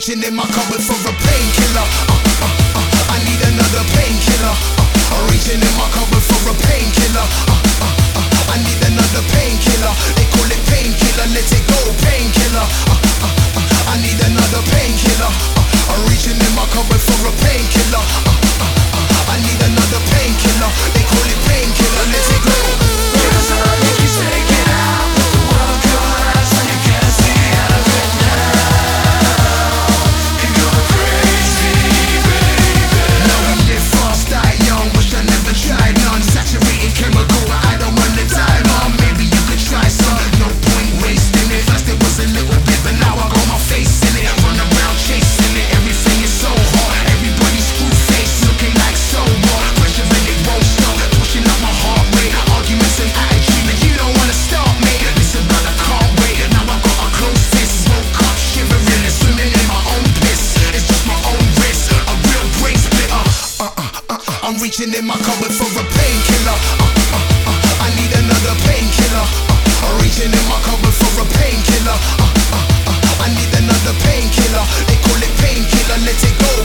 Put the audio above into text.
reaching in my cupboard for a painkiller. I need another painkiller. I'm reaching in my cupboard for a painkiller. I need another painkiller. They call it painkiller, let it go, painkiller. I need another painkiller. I'm reaching in my cupboard for a painkiller. I need another painkiller. They call it painkiller, let it go. Cause I need you take it out. The world collapse and you can't see out of it now. You're crazy, baby. Now we live fast, die young. Wish I never tried none. Saturated chemical, but I don't wanna die, mom. Maybe you could try some. No point wasting it. First it was a little bit, but now I got my face in it. Run around chasing it. Everything is so hard. Everybody's screw face, looking like so what? Pressure and it won't stop. Pushing up my heart rate. Arguments and attitude, and you don't wanna stop me. Listen, brother, can't wait. Now I got a close fist. Woke up shivering and swimming in my own piss. It's just my own risk. A real brain splitter. I'm reaching in my cupboard for a painkiller. I need another painkiller. I'm reaching in my cupboard for a painkiller. I need another painkiller. They call it painkiller, let it go,